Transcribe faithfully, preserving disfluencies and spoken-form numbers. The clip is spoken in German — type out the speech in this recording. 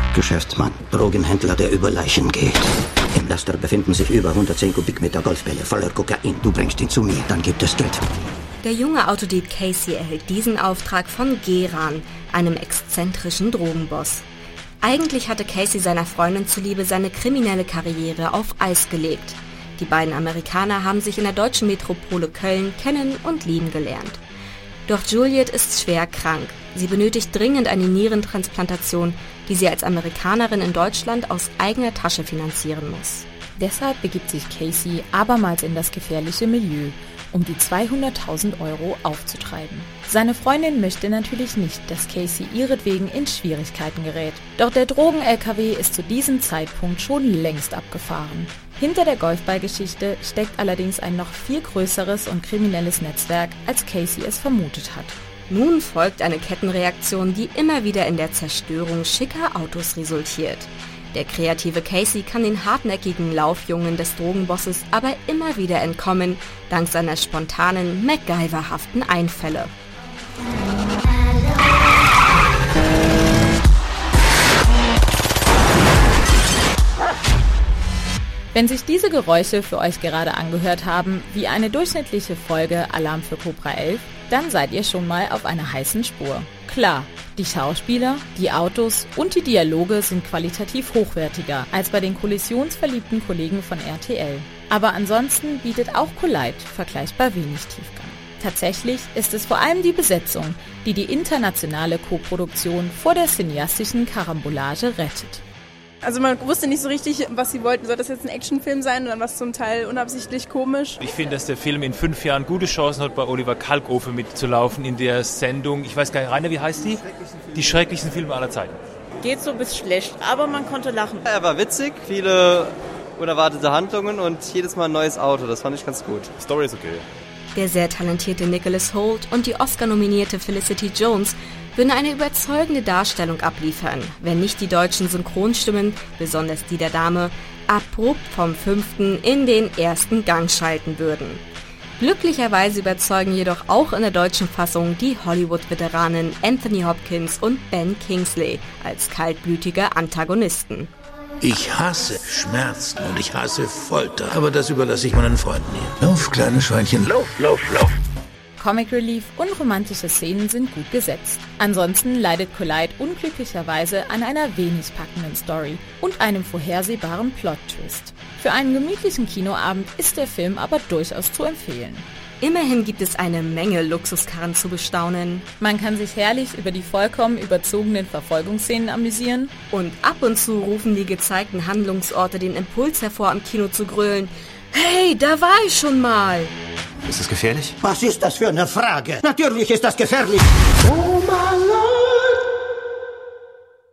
Geschäftsmann, Drogenhändler, der über Leichen geht. Im Laster befinden sich über hundertzehn Kubikmeter Golfbälle voller Kokain. Du bringst ihn zu mir, dann gibt es Geld. Der junge Autodieb Casey erhält diesen Auftrag von Geran, einem exzentrischen Drogenboss. Eigentlich hatte Casey seiner Freundin zuliebe seine kriminelle Karriere auf Eis gelegt. Die beiden Amerikaner haben sich in der deutschen Metropole Köln kennen und lieben gelernt. Doch Juliet ist schwer krank. Sie benötigt dringend eine Nierentransplantation, die sie als Amerikanerin in Deutschland aus eigener Tasche finanzieren muss. Deshalb begibt sich Casey abermals in das gefährliche Milieu, um die zweihunderttausend Euro aufzutreiben. Seine Freundin möchte natürlich nicht, dass Casey ihretwegen in Schwierigkeiten gerät. Doch der Drogen-L K W ist zu diesem Zeitpunkt schon längst abgefahren. Hinter der Golfballgeschichte steckt allerdings ein noch viel größeres und kriminelles Netzwerk, als Casey es vermutet hat. Nun folgt eine Kettenreaktion, die immer wieder in der Zerstörung schicker Autos resultiert. Der kreative Casey kann den hartnäckigen Laufjungen des Drogenbosses aber immer wieder entkommen, dank seiner spontanen, MacGyver-haften Einfälle. Wenn sich diese Geräusche für euch gerade angehört haben, wie eine durchschnittliche Folge Alarm für Cobra elf, dann seid ihr schon mal auf einer heißen Spur. Klar, die Schauspieler, die Autos und die Dialoge sind qualitativ hochwertiger als bei den kollisionsverliebten Kollegen von R T L. Aber ansonsten bietet auch Collide vergleichbar wenig Tiefgang. Tatsächlich ist es vor allem die Besetzung, die die internationale Koproduktion vor der cineastischen Karambolage rettet. Also man wusste nicht so richtig, was sie wollten. Soll das jetzt ein Actionfilm sein oder was zum Teil unabsichtlich komisch? Ich finde, dass der Film in fünf Jahren gute Chancen hat, bei Oliver Kalkofe mitzulaufen in der Sendung. Ich weiß gar nicht, Rainer, wie heißt die? Die schrecklichsten Filme aller Zeiten. Geht so bis schlecht, aber man konnte lachen. Er war witzig, viele unerwartete Handlungen und jedes Mal ein neues Auto. Das fand ich ganz gut. Story ist okay. Der sehr talentierte Nicholas Hoult und die Oscar-nominierte Felicity Jones würden eine überzeugende Darstellung abliefern, wenn nicht die deutschen Synchronstimmen, besonders die der Dame, abrupt vom fünften in den ersten Gang schalten würden. Glücklicherweise überzeugen jedoch auch in der deutschen Fassung die Hollywood-Veteranen Anthony Hopkins und Ben Kingsley als kaltblütige Antagonisten. Ich hasse Schmerzen und ich hasse Folter, aber das überlasse ich meinen Freunden hier. Lauf, kleine Schweinchen, lauf, lauf, lauf. Comic Relief und romantische Szenen sind gut gesetzt. Ansonsten leidet Collide unglücklicherweise an einer wenig packenden Story und einem vorhersehbaren Plot-Twist. Für einen gemütlichen Kinoabend ist der Film aber durchaus zu empfehlen. Immerhin gibt es eine Menge Luxuskarren zu bestaunen. Man kann sich herrlich über die vollkommen überzogenen Verfolgungsszenen amüsieren. Und ab und zu rufen die gezeigten Handlungsorte den Impuls hervor, am Kino zu grölen: Hey, da war ich schon mal! Ist das gefährlich? Was ist das für eine Frage? Natürlich ist das gefährlich. Oh, my Lord.